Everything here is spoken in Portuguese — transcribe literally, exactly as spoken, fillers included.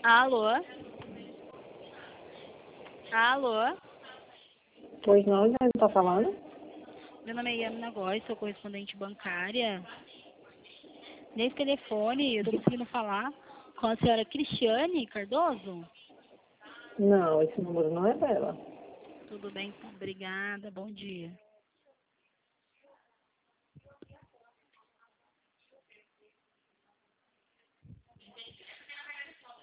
Alô? Alô? Pois não, já está falando? Meu nome é Iana Góes, sou correspondente bancária. Nesse telefone, eu estou conseguindo falar com a senhora Cristiane Cardoso? Não, esse número não é dela. Tudo bem, então. Obrigada. Bom dia.